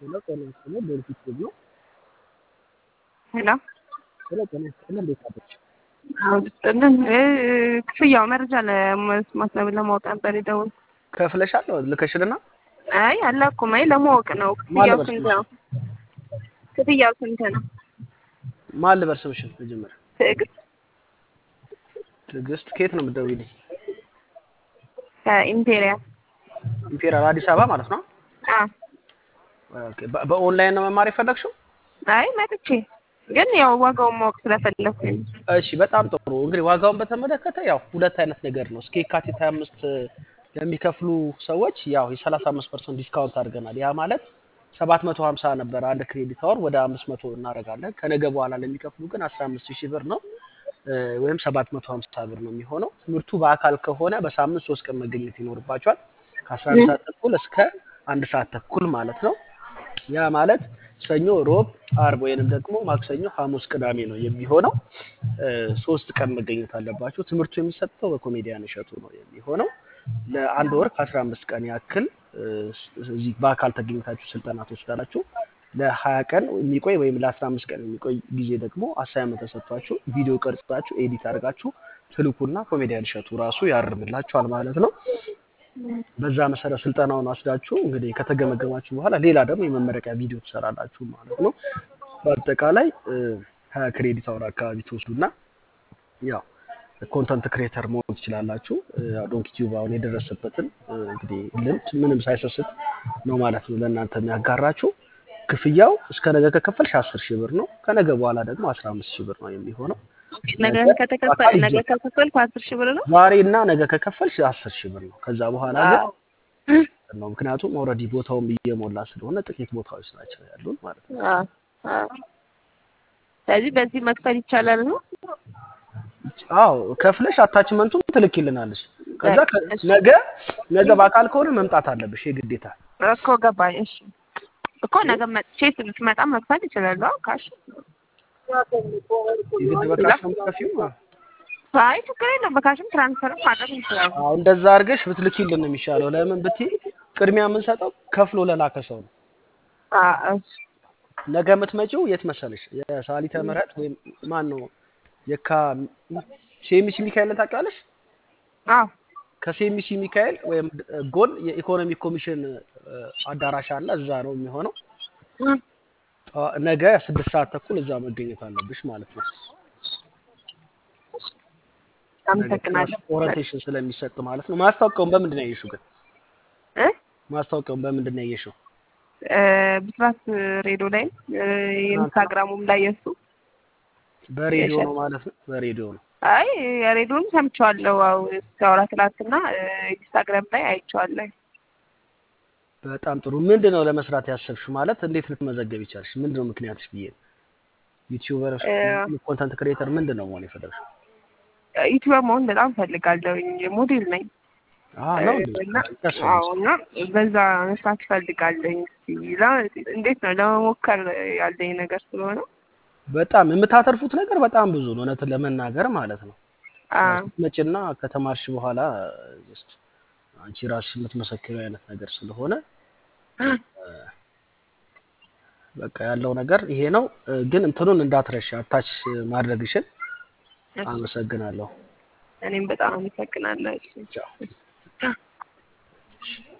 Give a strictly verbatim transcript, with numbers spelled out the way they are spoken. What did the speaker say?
ሄሎ ጤና ይስጥልኝ ዶርፊት ነው። ሄሎ ሄሎ ጤና ይስጥልኝ እንዴት አደርሽ? አውጥተን ክፍያው መረጃ ለመስማት ነው ለማወቅ ነበር የደወልኩት። ከፍለሻል ልከሽልና? አይ አላኩም። አይ ለማወቅ ነው። ክፍያው ስንት ነው? ክፍያው ስንት ነው? ማን ልበል ስምሽን መጀመሪያ? ትዕግስት። ትዕግስት ከየት ነው የምትደውይልኝ? ከኢምፔሪያል። ኢምፔሪያል አዲስ አበባ ማለት ነው? አዎ። ኦኬ በኦንላይን ነው መማር የፈለግሽው? አይ መጥቼ ግን ያው ዋጋውን ማወቅ ስለፈለኩኝ። እሺ በጣም ጥሩ። እንግዲህ ዋጋውን በተመለከተ ያው ሁለት አይነት ነገር ነው። እስከ የካቲት ሃያ አምስት ለሚከፍሉ ሰዎች ያው የሰላሳ አምስት ፐርሰንት ዲስካውንት አድርገናል። ያ ማለት ሰባት መቶ ሀምሳ ነበር አንድ ክሬዲት አወር ወደ አምስት መቶ እናደርጋለን። ከነገ በኋላ ለሚከፍሉ ግን አስራ አምስት ሺህ ብር ነው ወይም ሰባት መቶ ሀምሳ ብር ነው የሚሆነው። ትምህርቱ በአካል ከሆነ በሳምንት ሶስት ቀን መገኘት ይኖርባቸዋል። ከአስራ አንድ ሰዓት ተኩል እስከ አንድ ሰዓት ተኩል ማለት ነው። ያ ማለት ሰኞ፣ ሮብ፣ አርብ ወይንም ደግሞ ማክሰኞ፣ ሐሙስ፣ ቅዳሜ ነው የሚሆነው። ሶስት ቀን መገኘት አለባችሁ። ትምህርቱ የሚሰጠው በኮሜዲያን እሸቱ ነው የሚሆነው። ለአንድ ወር ከአስራ አምስት ቀን ያክል እዚህ በአካል ተገኝታችሁ ስልጠና ትወስዳላችሁ። ለሀያ ቀን የሚቆይ ወይም ለአስራ አምስት ቀን የሚቆይ ጊዜ ደግሞ አሳይመንት ተሰጥቷችሁ ቪዲዮ ቀርጻችሁ ኤዲት አድርጋችሁ ትልኩና ኮሜዲያን እሸቱ ራሱ ያርምላችኋል ማለት ነው። በዛ መሰረት ስልጠናውን ወስዳችሁ እንግዲህ ከተገመገማችሁ በኋላ ሌላ ደግሞ የመመረቂያ ቪዲዮ ትሰራላችሁ ማለት ነው። በአጠቃላይ ሀያ ክሬዲት አወር አካባቢ ትወስዱና ያው ኮንተንት ክሬተር መሆን ትችላላችሁ። ዶንኪ ቲዩብ አሁን የደረሰበትን እንግዲህ ልምድ ምንም ሳይሰስት ነው ማለት ነው ለእናንተ የሚያጋራችሁ። ክፍያው እስከ ነገ ከከፈልሽ አስር ሺህ ብር ነው። ከነገ በኋላ ደግሞ አስራ አምስት ሺህ ብር ነው የሚሆነው። ነገ ከተከፈለ ነገ ከከፈልኩ አስር ሺህ ብር ነው። ዛሬና ነገ ከከፈልሽ አስር ሺህ ብር ነው። ከዛ በኋላ ግን ነው ምክንያቱም ኦልሬዲ ቦታውን እየሞላ ስለሆነ ጥቂት ቦታዎች ናቸው ያሉት ማለት ነው። አዎ አዎ። ስለዚህ በዚህ መክፈል ይቻላል ነው? አዎ ከፍለሽ አታችመንቱን ትልኪልናለሽ። ከዛ ነገ ነገ በአካል ከሆነ መምጣት አለብሽ የግዴታ እኮ ገባኝ። እሺ እኮ ነገ መጥቼ ስትመጣ መክፈል ይችላል ካሽ ይግድ በካሽ ነው የምትከፊው? አይ ችግር የለውም በካሽም ትራንስፈር ማድረግ እንችላለን። አዎ እንደዛ አድርገሽ ብትልኪልን ነው የሚሻለው። ለምን ብትይ ቅድሚያ የምንሰጠው ከፍሎ ለላከ ሰው ነው። አዎ እሺ። ነገ የምትመጪው የት መሰለሽ? የሳሊተ ምህረት ወይም ማን ነው የካ ሴሚሲ ሚካኤልን ታውቂዋለሽ? አዎ ከሴሚሲ ሚካኤል ወይም ጎን የኢኮኖሚ ኮሚሽን አዳራሽ አለ። እዛ ነው የሚሆነው። ነገ ስድስት ሰዓት ተኩል እዛ መገኘት አለብሽ ማለት ነው። አመሰግናለሁ። ኦሪንቴሽን ስለሚሰጥ ማለት ነው። ማስታወቂያውን በምንድን ነው ያየሽው ግን? እ ማስታወቂያውን በምንድን ነው ያየሽው? ብስራት ሬዲዮ ላይ ኢንስታግራሙም ላይ የሱ በሬዲዮ ነው ማለት ነው። በሬዲዮ ነው። አይ የሬዲዮን ሰምቼዋለሁ። አው ሲያወራ ትላንትና ኢንስታግራም ላይ አይቼዋለሁ። በጣም ጥሩ። ምንድነው ለመስራት ያሰብሽው? ማለት እንዴት ልትመዘገብ ይቻልሽ? ምንድነው ምክንያትሽ ብዬ ነው። ዩቲዩበር ኮንተንት ክሬተር ምንድነው መሆን የፈለግሽው? ዩቲዩበር መሆን በጣም ፈልጋለሁ። ሞዴል ነኝ። አዎ ነው እና አዎ እና በዛ መስራት ፈልጋለሁ። እንዴት ነው ለመሞከር ያለኝ ነገር ስለሆነ በጣም የምታተርፉት ነገር በጣም ብዙ ነው እውነትን ለመናገር ማለት ነው። አዎ መጪና ከተማርሽ በኋላ ጀስት አንቺ ራስሽ የምትመሰክሪው አይነት ነገር ስለሆነ በቃ ያለው ነገር ይሄ ነው። ግን እንትኑን እንዳትረሺ አታች ማድረግሽን። አመሰግናለሁ። እኔም በጣም አመሰግናለሁ። እሺ